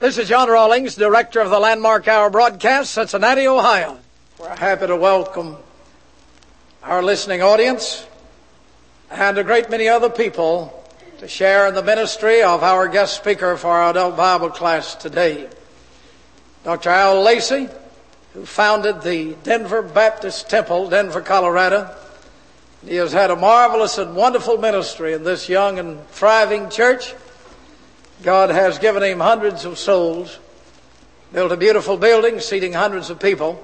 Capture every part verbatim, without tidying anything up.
This is John Rawlings, Director of the Landmark Hour broadcast, Cincinnati, Ohio. We're happy to welcome our listening audience and a great many other people to share in the ministry of our guest speaker for our adult Bible class today. Doctor Al Lacey, who founded the Denver Baptist Temple, Denver, Colorado. He has had a marvelous and wonderful ministry in this young and thriving church. God has given him hundreds of souls, built a beautiful building seating hundreds of people.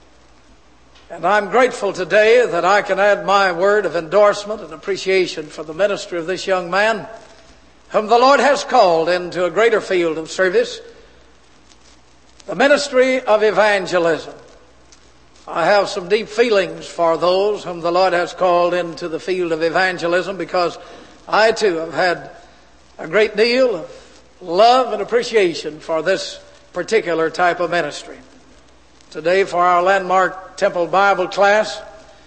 And I'm grateful today that I can add my word of endorsement and appreciation for the ministry of this young man, whom the Lord has called into a greater field of service, the ministry of evangelism. I have some deep feelings for those whom the Lord has called into the field of evangelism, because I too have had a great deal of love and appreciation for this particular type of ministry. Today, for our Landmark Temple Bible class,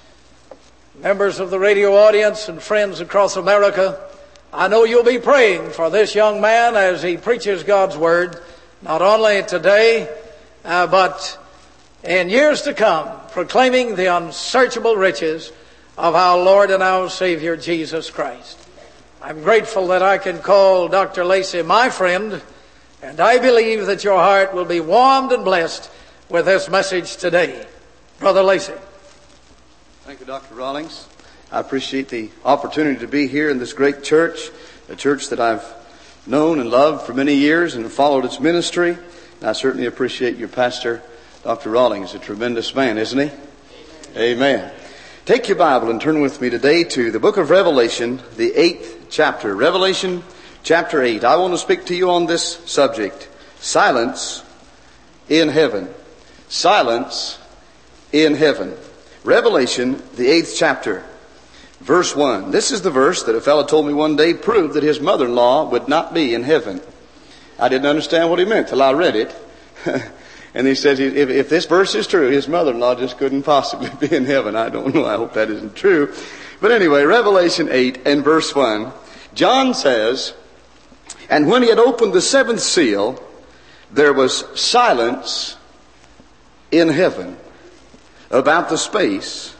members of the radio audience and friends across America, I know you'll be praying for this young man as he preaches God's Word, not only today, uh, but in years to come, proclaiming the unsearchable riches of our Lord and our Savior, Jesus Christ. I'm grateful that I can call Doctor Lacey my friend, and I believe that your heart will be warmed and blessed with this message today. Brother Lacey. Thank you, Doctor Rawlings. I appreciate the opportunity to be here in this great church, a church that I've known and loved for many years and have followed its ministry. And I certainly appreciate your pastor, Doctor Rawlings, a tremendous man, isn't he? Amen. Amen. Take your Bible and turn with me today to the book of Revelation, the eighth chapter. Revelation chapter eight. I want to speak to you on this subject. Silence in heaven. Silence in heaven. Revelation, the eighth chapter, verse one. This is the verse that a fellow told me one day proved that his mother-in-law would not be in heaven. I didn't understand what he meant till I read it. And he says, if, if this verse is true, his mother-in-law just couldn't possibly be in heaven. I don't know. I hope that isn't true. But anyway, Revelation eight and verse one, John says, and when he had opened the seventh seal, there was silence in heaven about the space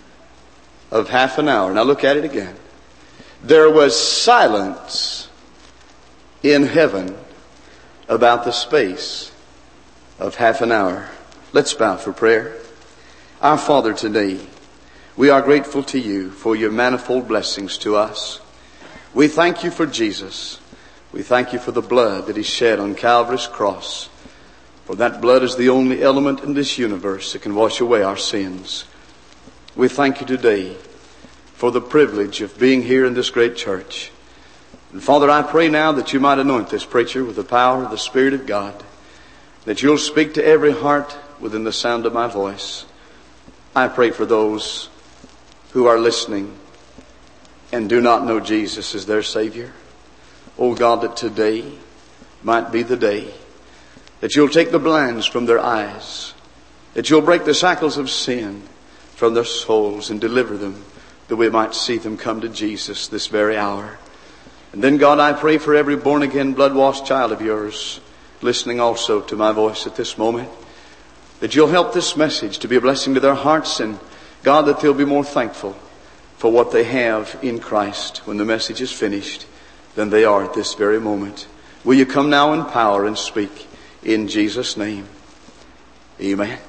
of half an hour. Now look at it again. There was silence in heaven about the space of half an hour. Let's bow for prayer. Our Father, today, we are grateful to you for your manifold blessings to us. We thank you for Jesus. We thank you for the blood that he shed on Calvary's cross. For that blood is the only element in this universe that can wash away our sins. We thank you today for the privilege of being here in this great church. And Father, I pray now that you might anoint this preacher with the power of the Spirit of God, that you'll speak to every heart within the sound of my voice. I pray for those who are listening and do not know Jesus as their Savior. Oh God, that today might be the day that you'll take the blinds from their eyes, that you'll break the shackles of sin from their souls and deliver them, that we might see them come to Jesus this very hour. And then, God, I pray for every born-again, blood-washed child of yours, listening also to my voice at this moment, that you'll help this message to be a blessing to their hearts, and God, that they'll be more thankful for what they have in Christ when the message is finished than they are at this very moment. Will you come now in power and speak in Jesus' name? Amen.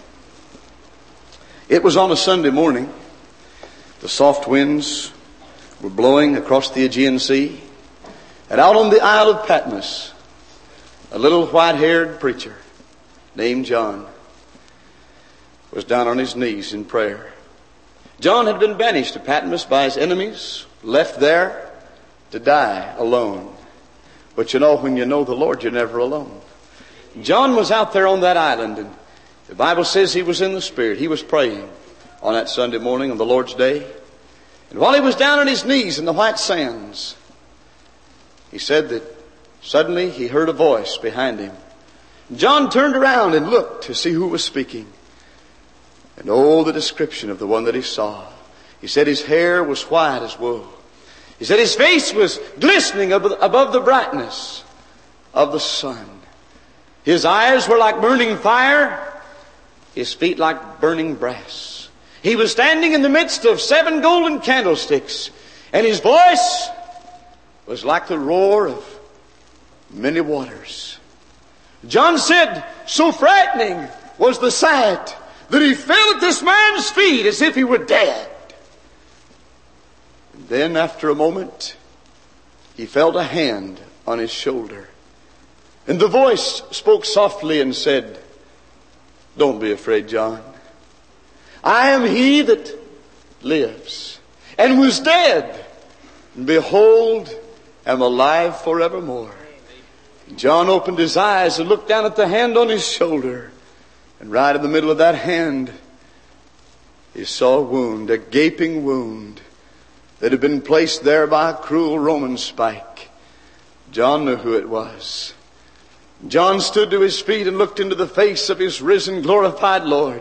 It was on a Sunday morning. The soft winds were blowing across the Aegean Sea, and out on the Isle of Patmos, a little white-haired preacher named John was down on his knees in prayer. John had been banished to Patmos by his enemies, left there to die alone. But you know, when you know the Lord, you're never alone. John was out there on that island, and the Bible says he was in the Spirit. He was praying on that Sunday morning on the Lord's day. And while he was down on his knees in the white sands, he said that suddenly he heard a voice behind him. John turned around and looked to see who was speaking. And oh, the description of the one that he saw. He said his hair was white as wool. He said his face was glistening above the brightness of the sun. His eyes were like burning fire, his feet like burning brass. He was standing in the midst of seven golden candlesticks, and his voice was like the roar of many waters. John said, so frightening was the sight that he fell at this man's feet as if he were dead. And then after a moment, he felt a hand on his shoulder. And the voice spoke softly and said, don't be afraid, John. I am he that lives and was dead, and behold, am alive forevermore. John opened his eyes and looked down at the hand on his shoulder. And right in the middle of that hand, he saw a wound, a gaping wound that had been placed there by a cruel Roman spike. John knew who it was. John stood to his feet and looked into the face of his risen, glorified Lord.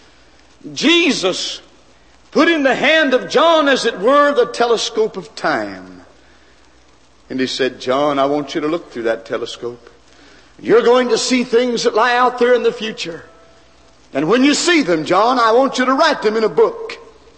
Jesus put in the hand of John, as it were, the telescope of time. And he said, John, I want you to look through that telescope. You're going to see things that lie out there in the future. And when you see them, John, I want you to write them in a book.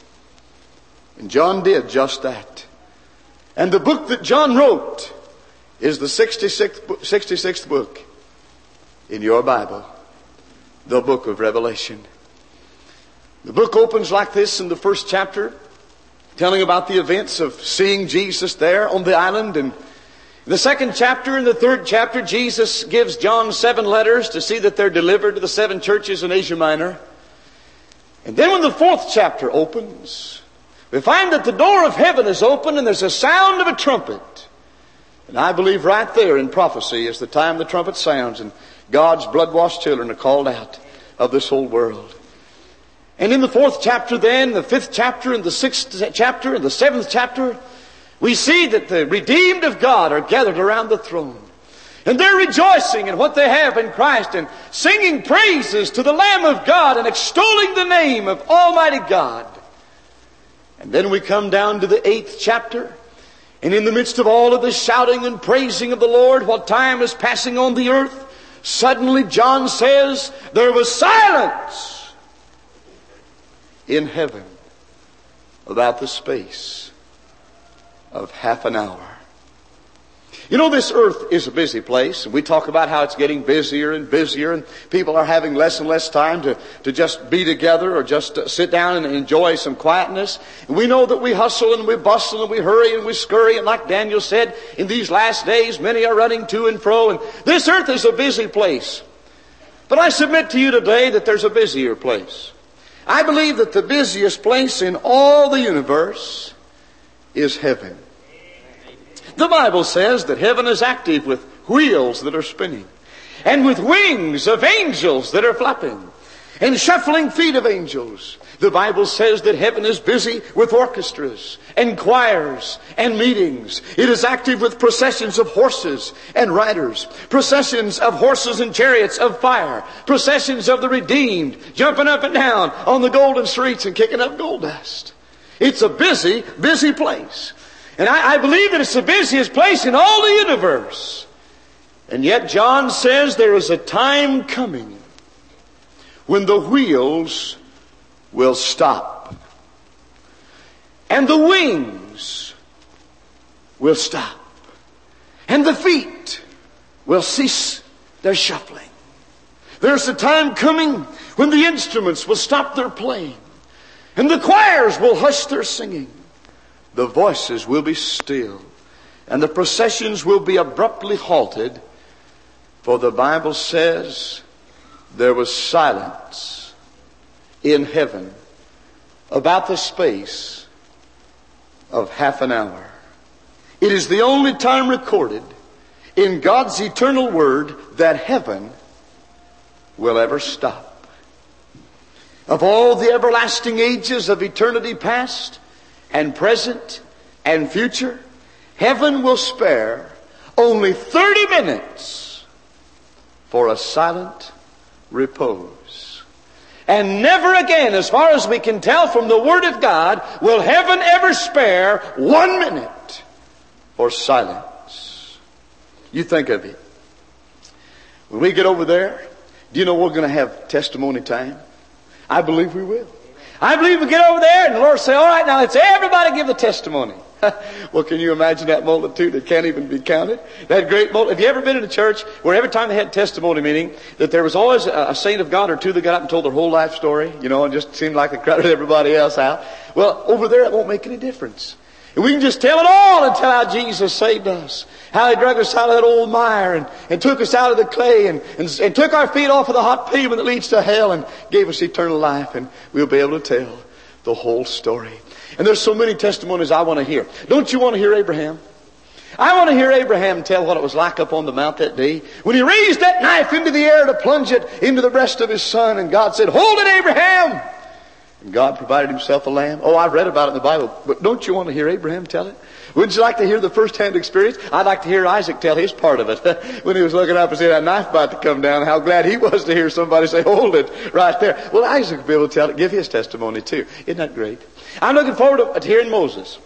And John did just that. And the book that John wrote is the sixty-sixth, sixty-sixth book in your Bible, the book of Revelation. The book opens like this in the first chapter, telling about the events of seeing Jesus there on the island. And in the second chapter and the third chapter, Jesus gives John seven letters to see that they're delivered to the seven churches in Asia Minor. And then when the fourth chapter opens, we find that the door of heaven is open and there's a sound of a trumpet. And I believe right there in prophecy is the time the trumpet sounds and God's blood-washed children are called out of this whole world. And in the fourth chapter then, the fifth chapter and the sixth chapter and the seventh chapter, we see that the redeemed of God are gathered around the throne. And they're rejoicing in what they have in Christ and singing praises to the Lamb of God and extolling the name of Almighty God. And then we come down to the eighth chapter. And in the midst of all of this shouting and praising of the Lord, while time is passing on the earth, suddenly John says, there was silence in heaven about the space of half an hour. You know, this earth is a busy place, and we talk about how it's getting busier and busier, and people are having less and less time to, to just be together or just uh, sit down and enjoy some quietness. And we know that we hustle and we bustle and we hurry and we scurry, and like Daniel said, in these last days many are running to and fro, and this earth is a busy place. But I submit to you today that there's a busier place. I believe that the busiest place in all the universe is heaven. The Bible says that heaven is active with wheels that are spinning, and with wings of angels that are flapping, and shuffling feet of angels. The Bible says that heaven is busy with orchestras and choirs and meetings. It is active with processions of horses and riders, processions of horses and chariots of fire, processions of the redeemed jumping up and down on the golden streets and kicking up gold dust. It's a busy, busy place. And I, I believe that it's the busiest place in all the universe. And yet John says there is a time coming when the wheels will stop. And the wings will stop. And the feet will cease their shuffling. There's a time coming when the instruments will stop their playing. And the choirs will hush their singing. The voices will be still, and the processions will be abruptly halted, for the Bible says there was silence in heaven about the space of half an hour. It is the only time recorded in God's eternal word that heaven will ever stop. Of all the everlasting ages of eternity past and present and future, heaven will spare only thirty minutes for a silent repose. And never again, as far as we can tell from the Word of God, will heaven ever spare one minute for silence. You think of it. When we get over there, do you know we're going to have testimony time? I believe we will. I believe we get over there and the Lord say, all right, now let's everybody give the testimony. Well, can you imagine that multitude that can't even be counted? That great multitude. Have you ever been in a church where every time they had testimony meeting, that there was always a saint of God or two that got up and told their whole life story, you know, and just seemed like they crowded everybody else out? Well, over there it won't make any difference. And we can just tell it all and tell how Jesus saved us. How He drug us out of that old mire and, and took us out of the clay and, and, and took our feet off of the hot pavement that leads to hell and gave us eternal life. And we'll be able to tell the whole story. And there's so many testimonies I want to hear. Don't you want to hear Abraham? I want to hear Abraham tell what it was like up on the mount that day when he raised that knife into the air to plunge it into the breast of his son. And God said, hold it, Abraham. And God provided himself a lamb. Oh, I've read about it in the Bible. But don't you want to hear Abraham tell it? Wouldn't you like to hear the first-hand experience? I'd like to hear Isaac tell his part of it. When he was looking up and seeing that knife about to come down, how glad he was to hear somebody say, hold it, right there. Well, Isaac will be able to tell it, give his testimony too. Isn't that great? I'm looking forward to hearing Moses.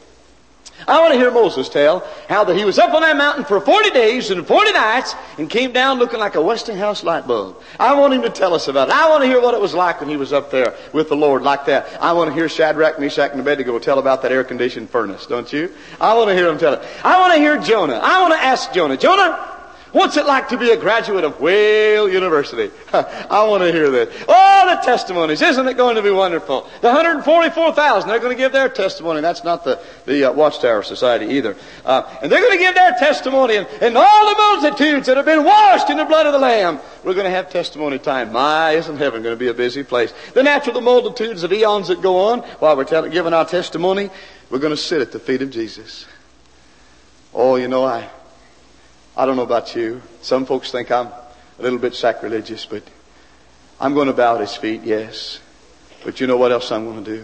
I want to hear Moses tell how that he was up on that mountain for forty days and forty nights and came down looking like a Westinghouse light bulb. I want him to tell us about it. I want to hear what it was like when he was up there with the Lord like that. I want to hear Shadrach, Meshach, and Abednego tell about that air-conditioned furnace, don't you? I want to hear them tell it. I want to hear Jonah. I want to ask Jonah, Jonah, what's it like to be a graduate of Whale University? I want to hear that. Oh, the testimonies. Isn't it going to be wonderful? The one hundred forty-four thousand, they're going to give their testimony. That's not the, the uh, Watchtower Society either. Uh, and they're going to give their testimony. And, and all the multitudes that have been washed in the blood of the Lamb, we're going to have testimony time. My, isn't heaven going to be a busy place? Then after the multitudes of eons that go on, while we're telling, giving our testimony, we're going to sit at the feet of Jesus. Oh, you know, I... I don't know about you. Some folks think I'm a little bit sacrilegious, but I'm going to bow at His feet, yes. But you know what else I'm going to do?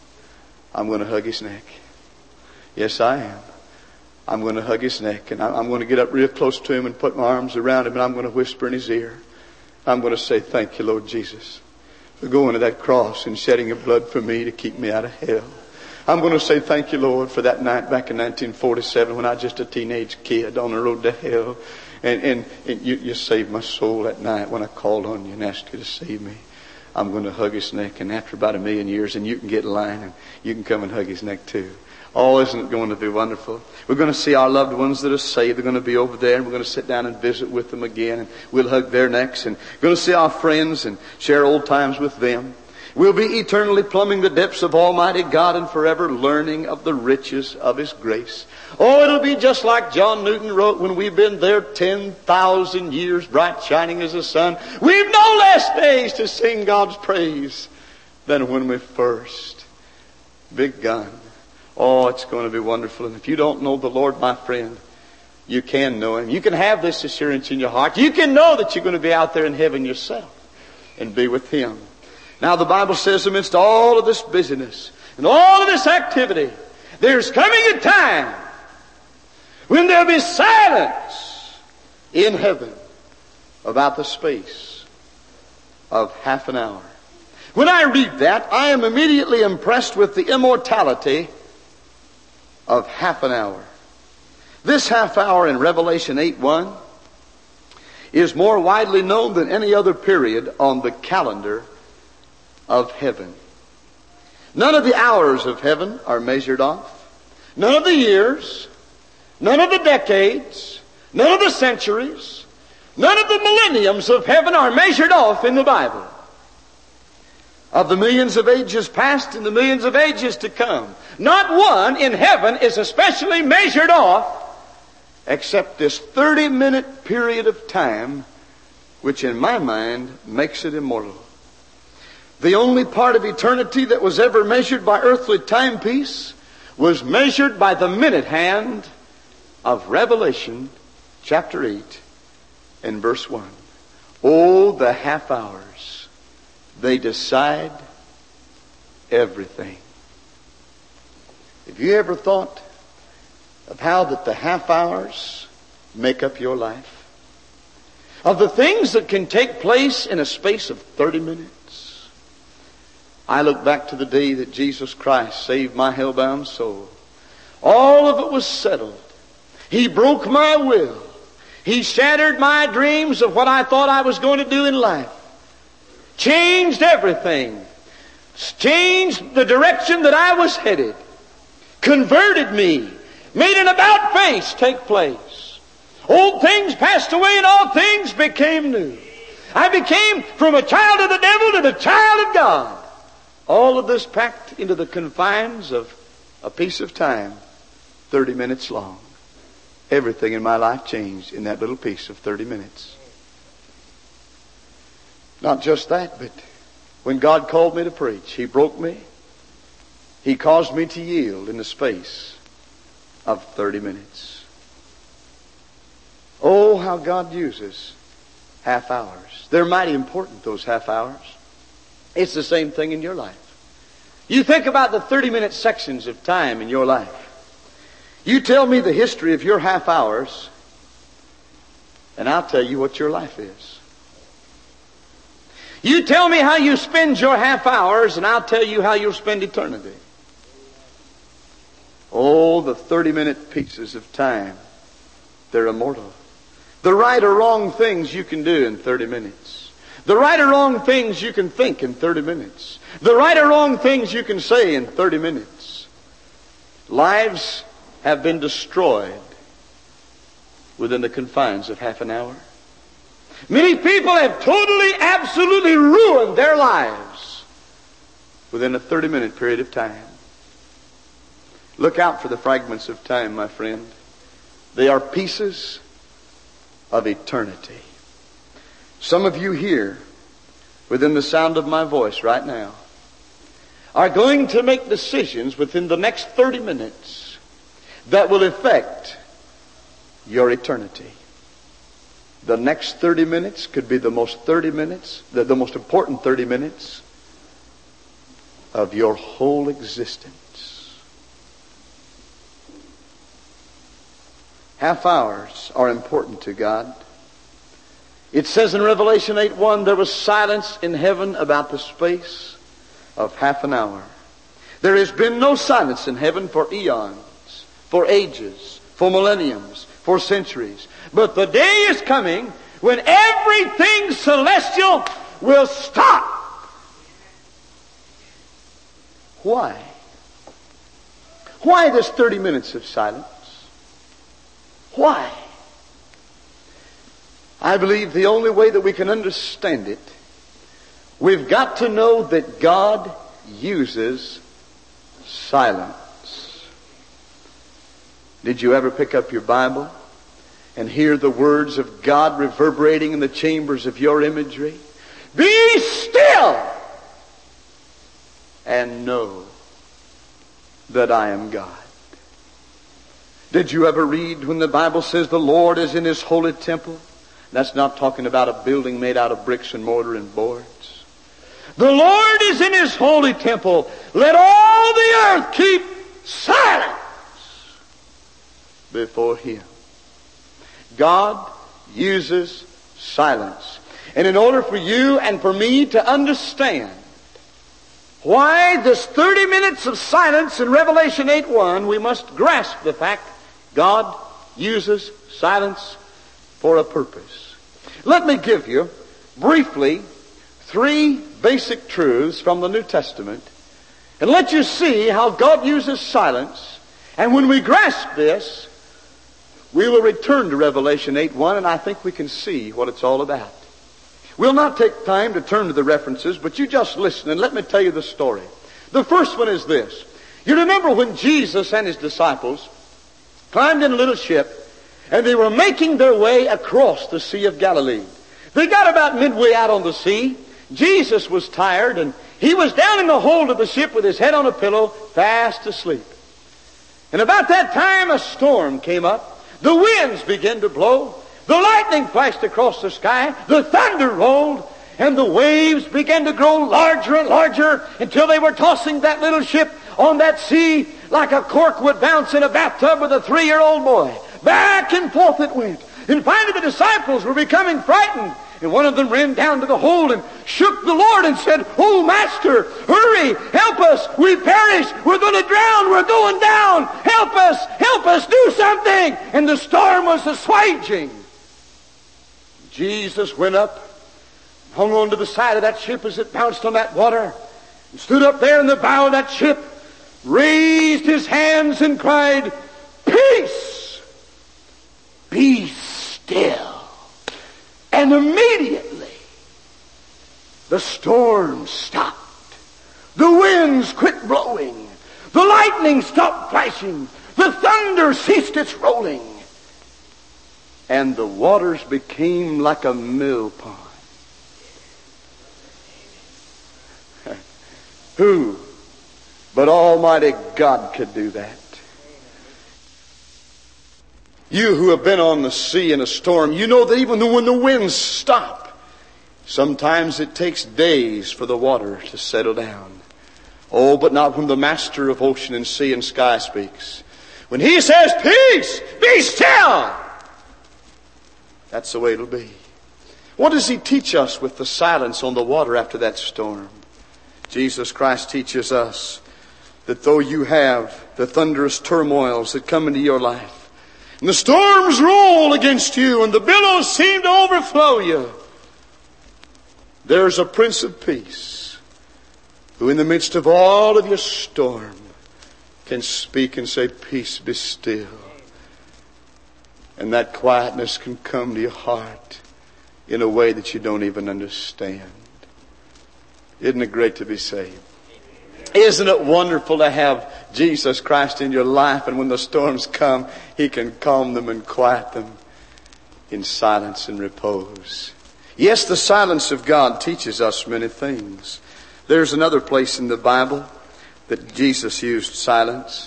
I'm going to hug His neck. Yes, I am. I'm going to hug His neck, and I'm going to get up real close to Him and put my arms around Him, and I'm going to whisper in His ear. I'm going to say, thank you, Lord Jesus, for going to that cross and shedding your blood for me to keep me out of hell. I'm going to say thank you, Lord, for that night back in nineteen forty-seven when I was just a teenage kid on the road to hell. And, and, and you, you saved my soul that night when I called on you and asked you to save me. I'm going to hug His neck, and after about a million years, and you can get in line and you can come and hug His neck too. Oh, isn't it going to be wonderful? We're going to see our loved ones that are saved. They're going to be over there, and we're going to sit down and visit with them again, and we'll hug their necks. And we're going to see our friends and share old times with them. We'll be eternally plumbing the depths of Almighty God and forever learning of the riches of His grace. Oh, it'll be just like John Newton wrote when we've been there ten thousand years, bright shining as the sun. We've no less days to sing God's praise than when we first begun. Oh, it's going to be wonderful. And if you don't know the Lord, my friend, you can know Him. You can have this assurance in your heart. You can know that you're going to be out there in heaven yourself and be with Him. Now the Bible says amidst all of this busyness and all of this activity, there's coming a time when there'll be silence in heaven about the space of half an hour. When I read that, I am immediately impressed with the immortality of half an hour. This half hour in Revelation eight one is more widely known than any other period on the calendar of heaven. None of the hours of heaven are measured off. None of the years, none of the decades, none of the centuries, none of the millenniums of heaven are measured off in the Bible. Of the millions of ages past and the millions of ages to come, not one in heaven is especially measured off except this thirty minute period of time, which in my mind makes it immortal. The only part of eternity that was ever measured by earthly timepiece was measured by the minute hand of Revelation chapter eight and verse one. Oh, the half hours. They decide everything. Have you ever thought of how that the half hours make up your life? Of the things that can take place in a space of thirty minutes? I look back to the day that Jesus Christ saved my hell-bound soul. All of it was settled. He broke my will. He shattered my dreams of what I thought I was going to do in life. Changed everything. Changed the direction that I was headed. Converted me. Made an about face take place. Old things passed away and all things became new. I became from a child of the devil to the child of God. All of this packed into the confines of a piece of time, thirty minutes long. Everything in my life changed in that little piece of thirty minutes. Not just that, but when God called me to preach, He broke me. He caused me to yield in the space of thirty minutes. Oh, how God uses half hours. They're mighty important, those half hours. It's the same thing in your life. You think about the thirty-minute sections of time in your life. You tell me the history of your half hours, and I'll tell you what your life is. You tell me how you spend your half hours, and I'll tell you how you'll spend eternity. Oh, the thirty-minute pieces of time, they're immortal. The right or wrong things you can do in thirty minutes. The right or wrong things you can think in thirty minutes. The right or wrong things you can say in thirty minutes. Lives have been destroyed within the confines of half an hour. Many people have totally, absolutely ruined their lives within a thirty-minute period of time. Look out for the fragments of time, my friend. They are pieces of eternity. Some of you here, within the sound of my voice right now, are going to make decisions within the next thirty minutes that will affect your eternity. The next thirty minutes could be the most thirty minutes, the, the most important thirty minutes of your whole existence. Half hours are important to God. It says in Revelation eight one, there was silence in heaven about the space of half an hour. There has been no silence in heaven for eons, for ages, for millenniums, for centuries. But the day is coming when everything celestial will stop. Why? Why this thirty minutes of silence? Why? I believe the only way that we can understand it, we've got to know that God uses silence. Did you ever pick up your Bible and hear the words of God reverberating in the chambers of your imagery? Be still and know that I am God. Did you ever read when the Bible says the Lord is in His holy temple? That's not talking about a building made out of bricks and mortar and boards. The Lord is in His holy temple. Let all the earth keep silence before Him. God uses silence. And in order for you and for me to understand why this thirty minutes of silence in Revelation eight one, we must grasp the fact God uses silence for a purpose. Let me give you, briefly, three basic truths from the New Testament, and let you see how God uses silence. And when we grasp this, we will return to Revelation eight one, and I think we can see what it's all about. We'll not take time to turn to the references, but you just listen and let me tell you the story. The first one is this. You remember when Jesus and His disciples climbed in a little ship, and they were making their way across the Sea of Galilee. They got about midway out on the sea. Jesus was tired, and He was down in the hold of the ship with His head on a pillow, fast asleep. And about that time, a storm came up. The winds began to blow. The lightning flashed across the sky. The thunder rolled. And the waves began to grow larger and larger until they were tossing that little ship on that sea like a cork would bounce in a bathtub with a three-year-old boy. Back and forth it went. And finally the disciples were becoming frightened. And one of them ran down to the hold and shook the Lord and said, "Oh, Master, hurry, help us. We perish. We're going to drown. We're going down. Help us. Help us. Do something." And the storm was assuaging. Jesus went up, hung onto the side of that ship as it bounced on that water, and stood up there in the bow of that ship, raised his hands and cried, "Peace, be still." And immediately the storm stopped. The winds quit blowing. The lightning stopped flashing. The thunder ceased its rolling. And the waters became like a mill pond. Who but Almighty God could do that? You who have been on the sea in a storm, you know that even when the winds stop, sometimes it takes days for the water to settle down. Oh, but not when the master of ocean and sea and sky speaks. When he says, "Peace, be still," that's the way it'll be. What does he teach us with the silence on the water after that storm? Jesus Christ teaches us that though you have the thunderous turmoils that come into your life, and the storms roll against you, and the billows seem to overflow you, there's a Prince of Peace who in the midst of all of your storm can speak and say, "Peace, be still." And that quietness can come to your heart in a way that you don't even understand. Isn't it great to be saved? Isn't it wonderful to have Jesus Christ in your life, and when the storms come, He can calm them and quiet them in silence and repose. Yes, the silence of God teaches us many things. There's another place in the Bible that Jesus used silence.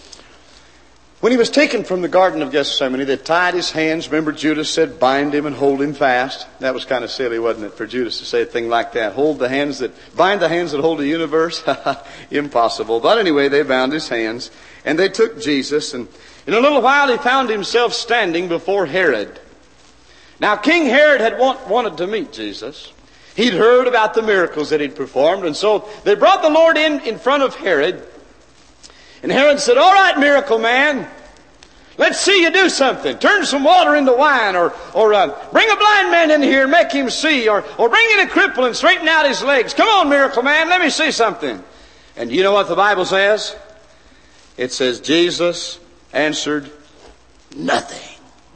When He was taken from the Garden of Gethsemane, they tied His hands. Remember, Judas said, "Bind Him and hold Him fast." That was kind of silly, wasn't it, for Judas to say a thing like that? Hold the hands that, bind the hands that hold the universe? Impossible. But anyway, they bound His hands, and they took Jesus, and in a little while He found Himself standing before Herod. Now, King Herod had want, wanted to meet Jesus. He'd heard about the miracles that He'd performed, and so they brought the Lord in in front of Herod. And Herod said, "All right, miracle man, let's see you do something. Turn some water into wine, or or uh, bring a blind man in here and make him see, or, or bring in a cripple and straighten out his legs. Come on, miracle man, let me see something." And you know what the Bible says? It says, Jesus answered nothing.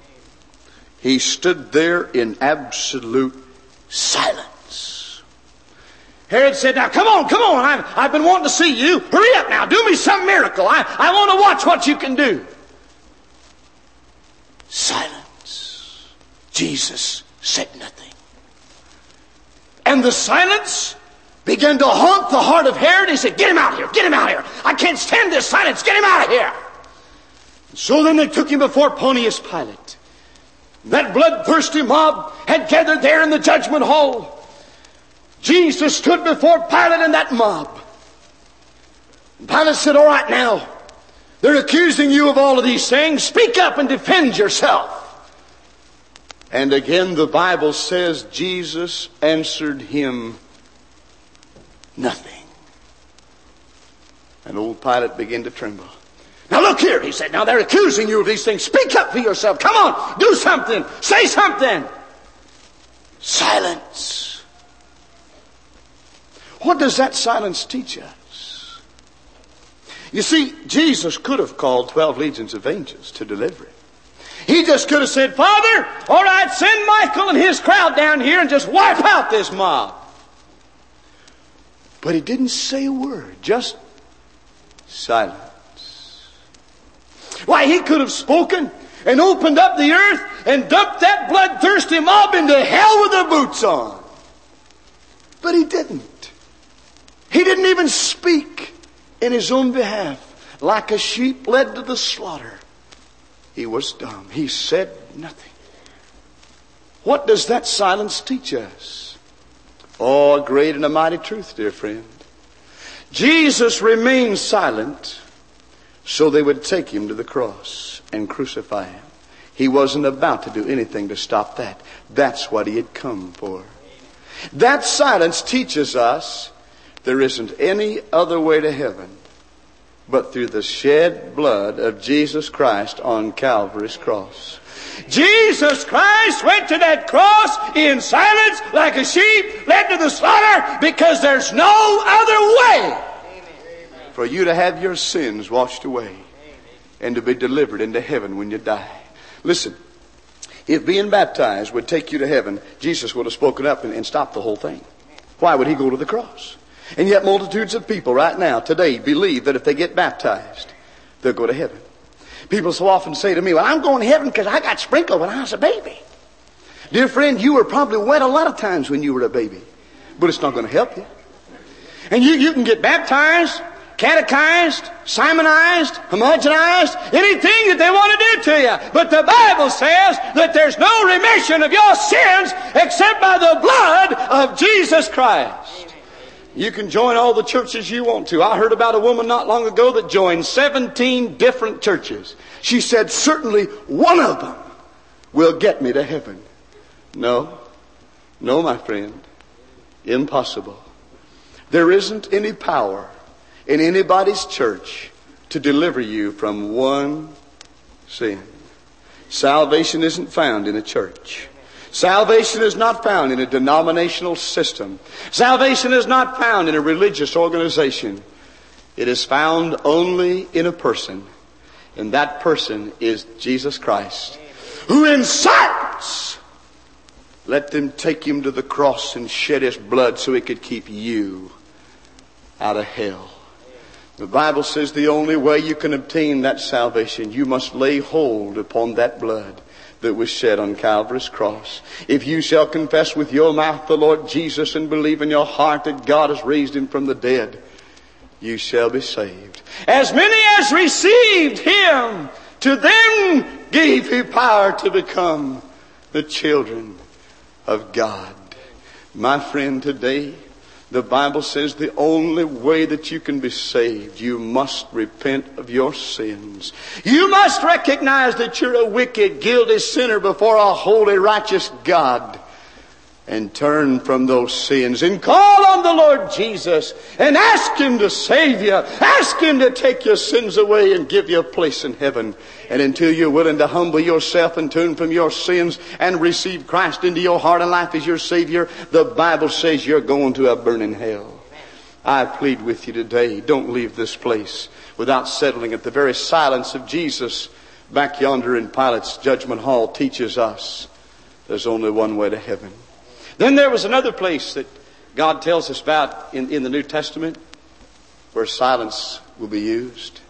He stood there in absolute silence. Herod said, "Now come on, come on. I've, I've been wanting to see you. Hurry up now. Do me some miracle. I, I want to watch what you can do." Silence. Jesus said nothing. And the silence began to haunt the heart of Herod. He said, "Get him out of here. Get him out of here. I can't stand this silence. Get him out of here." So then they took Him before Pontius Pilate. That bloodthirsty mob had gathered there in the judgment hall. Jesus stood before Pilate and that mob. And Pilate said, "All right now, they're accusing you of all of these things. Speak up and defend yourself." And again the Bible says Jesus answered him nothing. And old Pilate began to tremble. "Now look here," he said. "Now they're accusing you of these things. Speak up for yourself. Come on, do something. Say something." Silence. What does that silence teach us? You see, Jesus could have called twelve legions of angels to deliver Him. He just could have said, "Father, all right, send Michael and his crowd down here and just wipe out this mob." But He didn't say a word, just silence. Why, He could have spoken and opened up the earth and dumped that bloodthirsty mob into hell with their boots on. But He didn't. He didn't even speak in His own behalf. Like a sheep led to the slaughter, He was dumb. He said nothing. What does that silence teach us? Oh, a great and a mighty truth, dear friend. Jesus remained silent so they would take Him to the cross and crucify Him. He wasn't about to do anything to stop that. That's what He had come for. That silence teaches us there isn't any other way to heaven but through the shed blood of Jesus Christ on Calvary's cross. Jesus Christ went to that cross in silence like a sheep led to the slaughter because there's no other way for you to have your sins washed away and to be delivered into heaven when you die. Listen, if being baptized would take you to heaven, Jesus would have spoken up and, and stopped the whole thing. Why would he go to the cross? And yet multitudes of people right now, today, believe that if they get baptized, they'll go to heaven. People so often say to me, well, I'm going to heaven because I got sprinkled when I was a baby. Dear friend, you were probably wet a lot of times when you were a baby, but it's not going to help you. And you, you can get baptized, catechized, simonized, homogenized, anything that they want to do to you. But the Bible says that there's no remission of your sins except by the blood of Jesus Christ. You can join all the churches you want to. I heard about a woman not long ago that joined seventeen different churches. She said, certainly one of them will get me to heaven. No, no, my friend, impossible. There isn't any power in anybody's church to deliver you from one sin. Salvation isn't found in a church. Salvation is not found in a denominational system. Salvation is not found in a religious organization. It is found only in a person. And that person is Jesus Christ, who in silence let them take him to the cross and shed his blood so he could keep you out of hell. The Bible says the only way you can obtain that salvation, you must lay hold upon that blood that was shed on Calvary's cross. If you shall confess with your mouth the Lord Jesus and believe in your heart that God has raised him from the dead, you shall be saved. As many as received him, to them gave he power to become the children of God. My friend, today, the Bible says the only way that you can be saved, you must repent of your sins. You must recognize that you're a wicked, guilty sinner before a holy, righteous God. And turn from those sins and call on the Lord Jesus and ask him to save you. Ask him to take your sins away and give you a place in heaven. And until you're willing to humble yourself and turn from your sins and receive Christ into your heart and life as your Savior, the Bible says you're going to a burning hell. I plead with you today, don't leave this place without settling it. The very silence of Jesus back yonder in Pilate's judgment hall teaches us there's only one way to heaven. Then there was another place that God tells us about in, in the New Testament where silence will be used.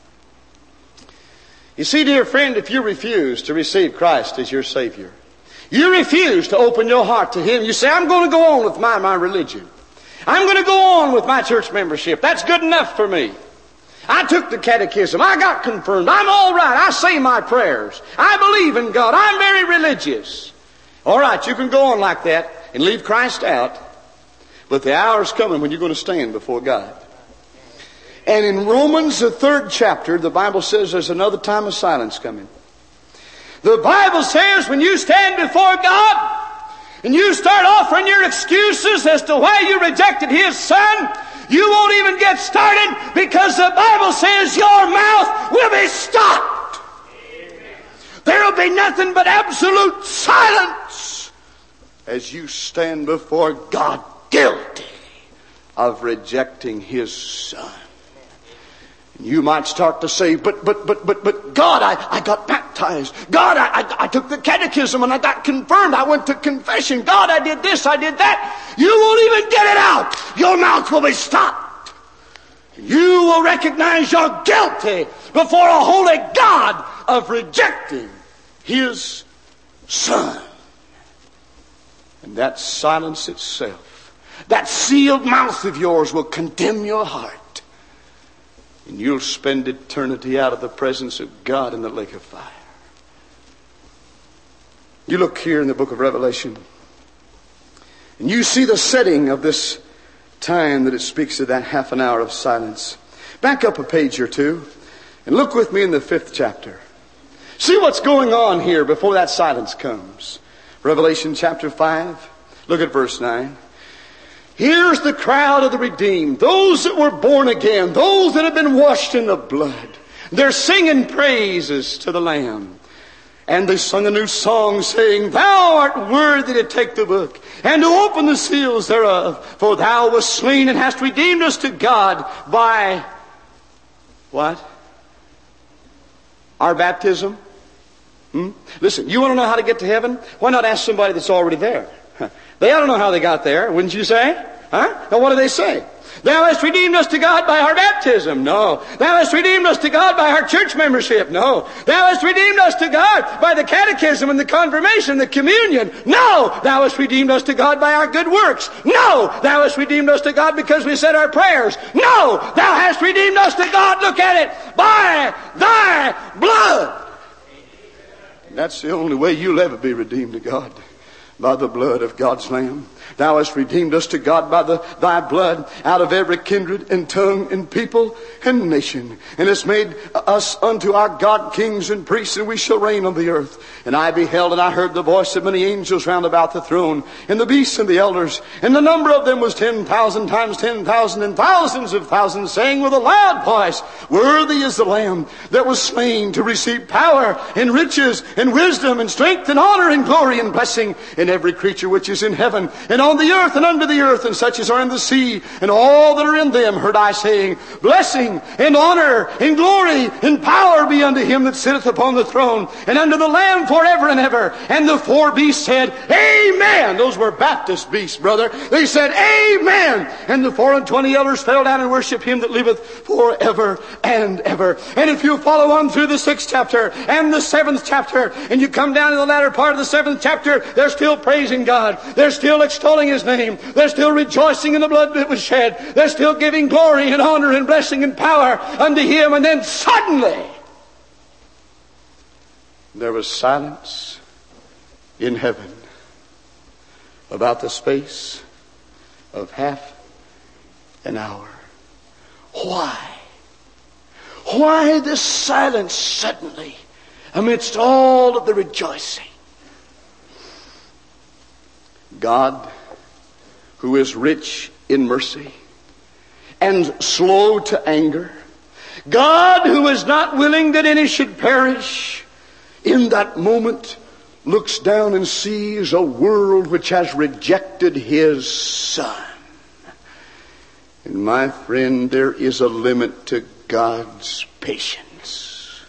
You see, dear friend, if you refuse to receive Christ as your Savior, you refuse to open your heart to him, you say, I'm going to go on with my, my religion. I'm going to go on with my church membership. That's good enough for me. I took the catechism. I got confirmed. I'm all right. I say my prayers. I believe in God. I'm very religious. All right, you can go on like that and leave Christ out. But the hour's coming when you're going to stand before God. And in Romans, the third chapter, the Bible says there's another time of silence coming. The Bible says when you stand before God and you start offering your excuses as to why you rejected his Son, you won't even get started because the Bible says your mouth will be stopped. There will be nothing but absolute silence as you stand before God guilty of rejecting his Son. And you might start to say, but, but, but, but, but, God, I, I got baptized. God, I, I, I took the catechism and I got confirmed. I went to confession. God, I did this, I did that. You won't even get it out. Your mouth will be stopped. You will recognize you're guilty before a holy God of rejecting his Son. And that silence itself, that sealed mouth of yours will condemn your heart. And you'll spend eternity out of the presence of God in the lake of fire. You look here in the book of Revelation, and you see the setting of this time that it speaks of that half an hour of silence. Back up a page or two, and look with me in the fifth chapter. See what's going on here before that silence comes. Revelation chapter five, look at verse nine. Here's the crowd of the redeemed, those that were born again, those that have been washed in the blood. They're singing praises to the Lamb. And they sung a new song saying, Thou art worthy to take the book and to open the seals thereof. For thou wast slain and hast redeemed us to God by what? Our baptism. Hmm? Listen, you want to know how to get to heaven? Why not ask somebody that's already there? They ought to know how they got there, wouldn't you say? Huh? Now what do they say? Thou hast redeemed us to God by our baptism. No. Thou hast redeemed us to God by our church membership. No. Thou hast redeemed us to God by the catechism and the confirmation, the communion. No. Thou hast redeemed us to God by our good works. No. Thou hast redeemed us to God because we said our prayers. No. Thou hast redeemed us to God, look at it, by thy blood. And that's the only way you'll ever be redeemed to God. By the blood of God's Lamb. Thou hast redeemed us to God by the, thy blood out of every kindred and tongue and people and nation. And hast made us unto our God kings and priests, and we shall reign on the earth. And I beheld and I heard the voice of many angels round about the throne, and the beasts and the elders. And the number of them was ten thousand times ten thousand and thousands of thousands, saying with a loud voice, Worthy is the Lamb that was slain to receive power and riches and wisdom and strength and honor and glory and blessing. And every creature which is in heaven and on the earth and under the earth and such as are in the sea and all that are in them heard I saying, Blessing and honor and glory and power be unto him that sitteth upon the throne and unto the Lamb forever and ever. And the four beasts said, Amen. Those were Baptist beasts, brother. They said, Amen. And the four and twenty elders fell down and worshiped him that liveth forever and ever. And if you follow on through the sixth chapter and the seventh chapter, and you come down to the latter part of the seventh chapter, they're still praising God. They're still extolling his name. They're still rejoicing in the blood that was shed. They're still giving glory and honor and blessing and power unto him. And then suddenly there was silence in heaven about the space of half an hour. Why? Why this silence suddenly amidst all of the rejoicing? God, who is rich in mercy and slow to anger, God, who is not willing that any should perish, in that moment looks down and sees a world which has rejected his Son. And my friend, there is a limit to God's patience.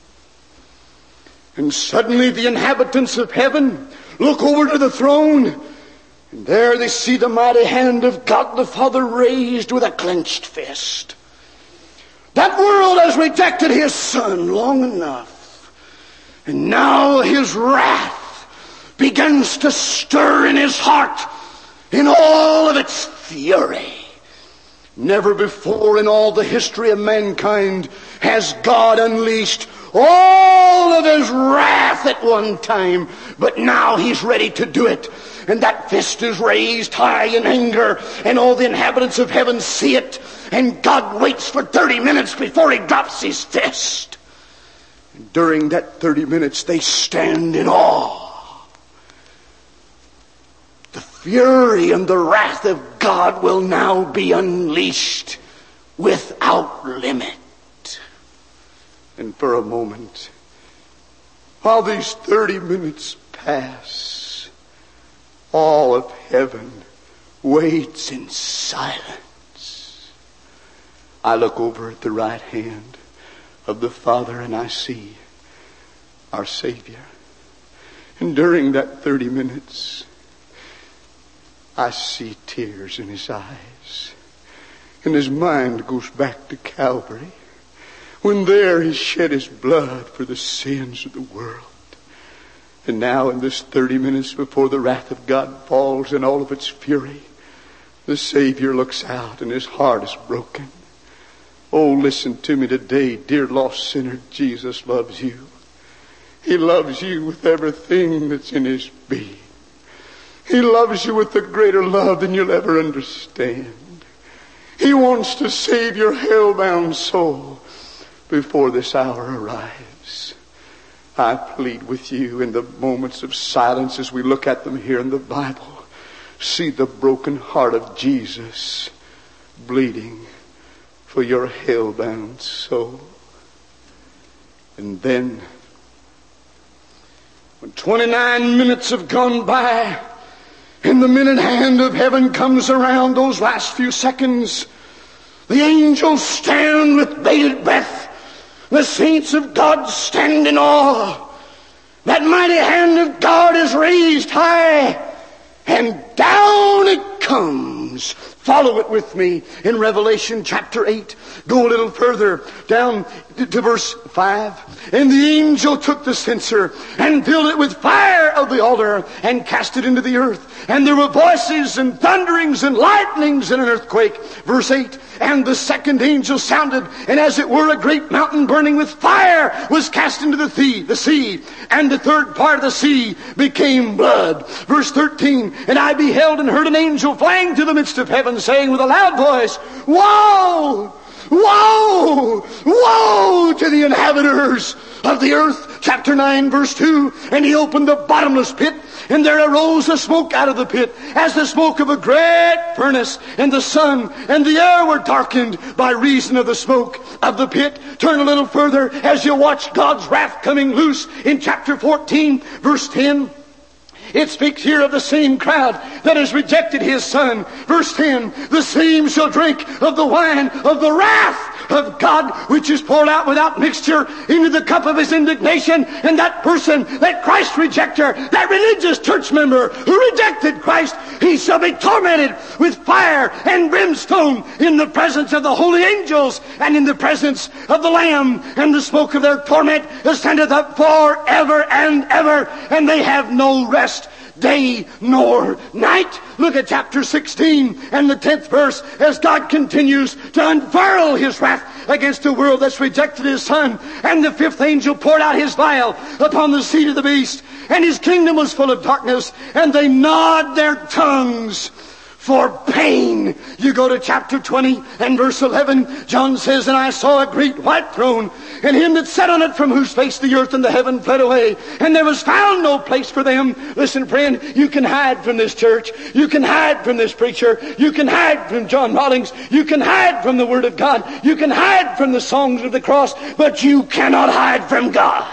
And suddenly the inhabitants of heaven look over to the throne, and there they see the mighty hand of God the Father raised with a clenched fist. That world has rejected his Son long enough. And now his wrath begins to stir in his heart in all of its fury. Never before in all the history of mankind has God unleashed all of his wrath at one time, but now he's ready to do it. And that fist is raised high in anger, and all the inhabitants of heaven see it, and God waits for thirty minutes before he drops his fist. And during that thirty minutes they stand in awe. The fury and the wrath of God will now be unleashed without limit. And for a moment, while these thirty minutes pass, all of heaven waits in silence. I look over at the right hand of the Father and I see our Savior. And during that thirty minutes, I see tears in his eyes. And his mind goes back to Calvary, when there he shed his blood for the sins of the world. And now in this thirty minutes before the wrath of God falls in all of its fury, the Savior looks out and his heart is broken. Oh, listen to me today, dear lost sinner. Jesus loves you. He loves you with everything that's in his being. He loves you with a greater love than you'll ever understand. He wants to save your hell-bound soul before this hour arrives. I plead with you in the moments of silence as we look at them here in the Bible. see the broken heart of Jesus bleeding for your hell-bound soul. And then, when twenty-nine minutes have gone by, and the minute hand of heaven comes around, those last few seconds, the angels stand with bated breath. The saints of God stand in awe. That mighty hand of God is raised high, and down it comes. Follow it with me in Revelation chapter eight. Go a little further down to verse five. And the angel took the censer and filled it with fire of the altar and cast it into the earth. And there were voices and thunderings and lightnings and an earthquake. Verse eight. And the second angel sounded, and as it were a great mountain burning with fire was cast into the sea, the sea. And the third part of the sea became blood. Verse thirteen. And I beheld and heard an angel flying through the midst of heaven, saying with a loud voice, Woe! Woe! Woe to the inhabitants of the earth. Chapter nine, verse two. And he opened the bottomless pit, and there arose a smoke out of the pit, as the smoke of a great furnace. And the sun and the air were darkened by reason of the smoke of the pit. Turn a little further as you watch God's wrath coming loose in chapter fourteen, verse ten. It speaks here of the same crowd that has rejected His Son. Verse ten, the same shall drink of the wine of the wrath of God, which is poured out without mixture into the cup of His indignation. And that person, that Christ rejecter, that religious church member who rejected Christ, he shall be tormented with fire and brimstone in the presence of the holy angels and in the presence of the Lamb. And the smoke of their torment ascendeth up forever and ever, and they have no rest day nor night. Look at chapter sixteen and the tenth verse as God continues to unfurl His wrath against a world that's rejected His Son. And the fifth angel poured out his vial upon the seat of the beast, and his kingdom was full of darkness, and they gnawed their tongues for pain. You go to chapter twenty and verse eleven. John says, And I saw a great white throne, and Him that sat on it, from whose face the earth and the heaven fled away, and there was found no place for them. Listen, friend, you can hide from this church. You can hide from this preacher. You can hide from John Rawlings. You can hide from the Word of God. You can hide from the songs of the cross, but you cannot hide from God.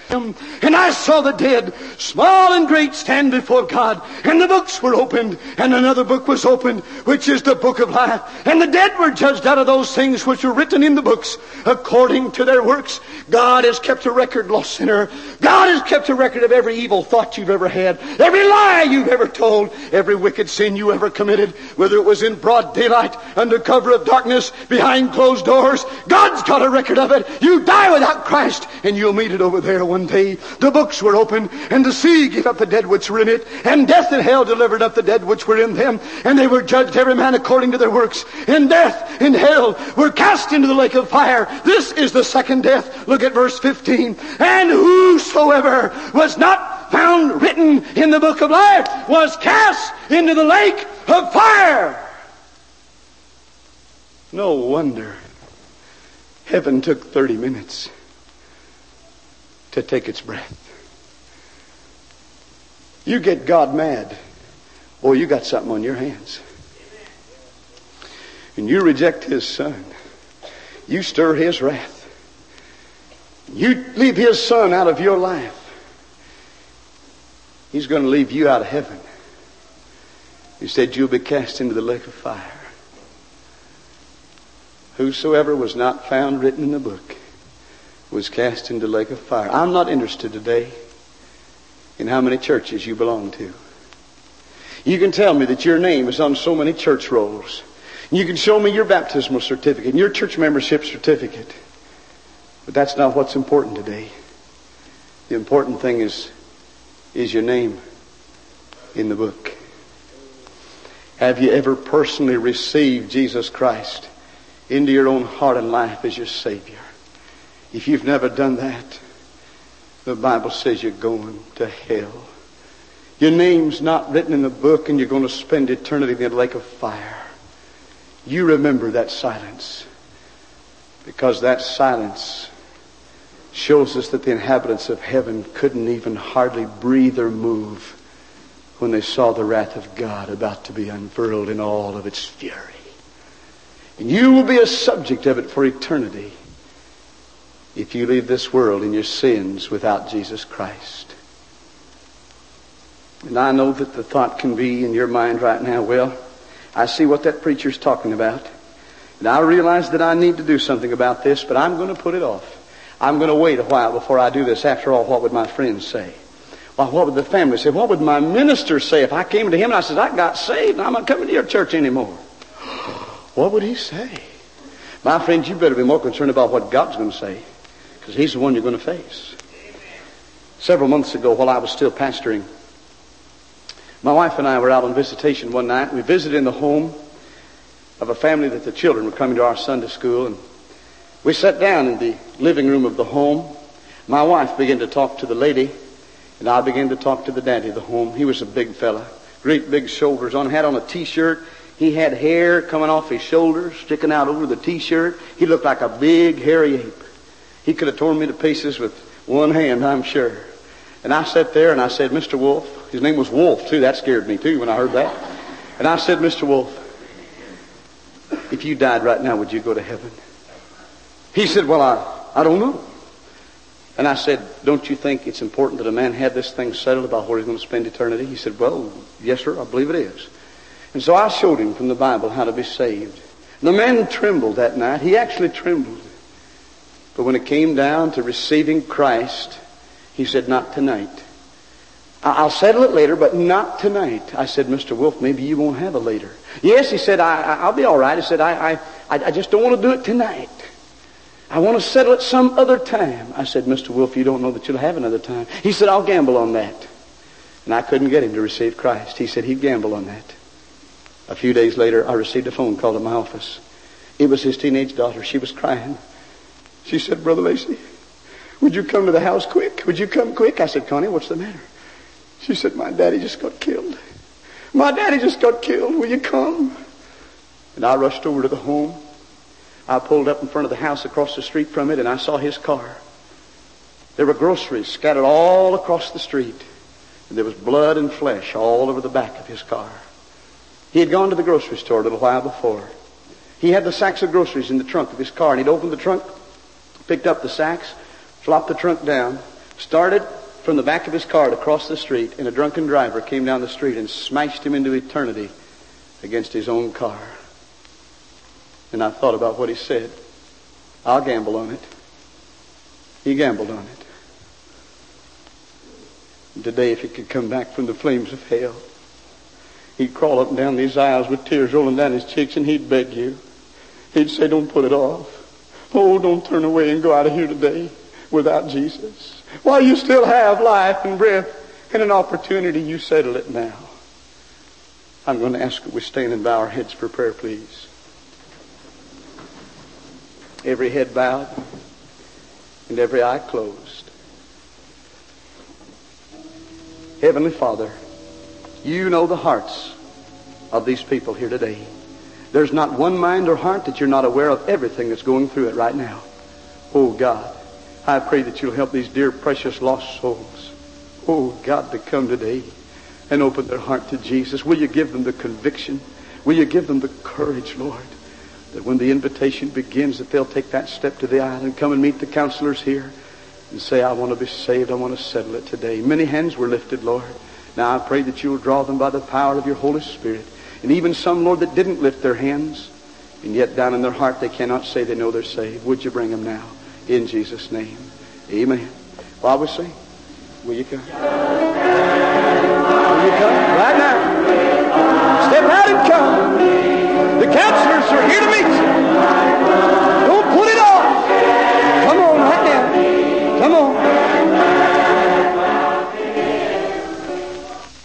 And I saw the dead, small and great, stand before God. And the books were opened, and another book was opened, which is the book of life. And the dead were judged out of those things which were written in the books, according to their works. God has kept a record, lost sinner. God has kept a record of every evil thought you've ever had, every lie you've ever told, every wicked sin you ever committed, whether it was in broad daylight, under cover of darkness, behind closed doors. God's got a record of it. You die without Christ, and you'll meet it over there one day. The books were opened, and the sea gave up the dead which were in it, and death and hell delivered up the dead which were in them, and they were judged every man according to their works. And death and hell were cast into the lake of fire. This is the second death. Look at verse fifteen. And whosoever was not found written in the book of life was cast into the lake of fire. No wonder heaven took thirty minutes to take its breath. You get God mad, boy, you got something on your hands. And you reject His Son. You stir His wrath. You leave His Son out of your life. He's going to leave you out of heaven. He said you'll be cast into the lake of fire. Whosoever was not found written in the book was cast into the lake of fire. I'm not interested today in how many churches you belong to. You can tell me that your name is on so many church rolls. You can show me your baptismal certificate and your church membership certificate. But that's not what's important today. The important thing is, is your name in the book. Have you ever personally received Jesus Christ into your own heart and life as your Savior? If you've never done that, the Bible says you're going to hell. Your name's not written in the book, and you're going to spend eternity in the lake of fire. You remember that silence, because that silence shows us that the inhabitants of heaven couldn't even hardly breathe or move when they saw the wrath of God about to be unfurled in all of its fury. And you will be a subject of it for eternity if you leave this world in your sins without Jesus Christ. And I know that the thought can be in your mind right now, well, I see what that preacher's talking about. And I realize that I need to do something about this, but I'm going to put it off. I'm going to wait a while before I do this. After all, what would my friends say? Well, what would the family say? What would my minister say if I came to him and I said, I got saved and I'm not coming to your church anymore? What would he say? My friends, you better be more concerned about what God's going to say, because He's the one you're going to face. Several months ago, while I was still pastoring, my wife and I were out on visitation one night. We visited in the home of a family that the children were coming to our Sunday school, and we sat down in the living room of the home. My wife began to talk to the lady, and I began to talk to the daddy of the home. He was a big fella, great big shoulders on, had on a t-shirt. He had hair coming off his shoulders, sticking out over the t-shirt. He looked like a big hairy ape. He could have torn me to pieces with one hand, I'm sure. And I sat there and I said, Mister Wolf, his name was Wolf too, that scared me too when I heard that. And I said, Mister Wolf, if you died right now, would you go to heaven? He said, well, I, I don't know. And I said, don't you think it's important that a man have this thing settled about where he's going to spend eternity? He said, well, yes, sir, I believe it is. And so I showed him from the Bible how to be saved. And the man trembled that night. He actually trembled. But when it came down to receiving Christ, he said, not tonight. I'll settle it later, but not tonight. I said, Mister Wolf, maybe you won't have a later. Yes, he said, I, I, I'll be all right. He said, I, I, I just don't want to do it tonight. I want to settle it some other time. I said, Mister Wolf, you don't know that you'll have another time. He said, I'll gamble on that. And I couldn't get him to receive Christ. He said he'd gamble on that. A few days later, I received a phone call at my office. It was his teenage daughter. She was crying. She said, Brother Lacey, would you come to the house quick? Would you come quick? I said, Connie, what's the matter? She said, my daddy just got killed. My daddy just got killed. Will you come? And I rushed over to the home. I pulled up in front of the house across the street from it, and I saw his car. There were groceries scattered all across the street. And there was blood and flesh all over the back of his car. He had gone to the grocery store a little while before. He had the sacks of groceries in the trunk of his car, and he'd opened the trunk, picked up the sacks, flopped the trunk down, started from the back of his car to cross the street, and a drunken driver came down the street and smashed him into eternity against his own car. And I thought about what he said. I'll gamble on it. He gambled on it. And today, if he could come back from the flames of hell, he'd crawl up and down these aisles with tears rolling down his cheeks, and he'd beg you. He'd say, don't put it off. Oh, don't turn away and go out of here today without Jesus. While you still have life and breath and an opportunity, you settle it now. I'm going to ask that we stand and bow our heads for prayer, please. Every head bowed and every eye closed. Heavenly Father, you know the hearts of these people here today. There's not one mind or heart that you're not aware of everything that's going through it right now. Oh God, I pray that you'll help these dear precious lost souls, oh God, to come today and open their heart to Jesus. Will you give them the conviction? Will you give them the courage, Lord, that when the invitation begins that they'll take that step to the aisle and come and meet the counselors here and say, I want to be saved, I want to settle it today. Many hands were lifted, Lord. Now I pray that you'll draw them by the power of your Holy Spirit. And even some, Lord, that didn't lift their hands, and yet down in their heart they cannot say they know they're saved. Would you bring them now? In Jesus' name. Amen. While we sing, will you come? Will you come? Right now. Step out and come. The counselors are here to meet you. Don't put it off. Come on right now. Come on.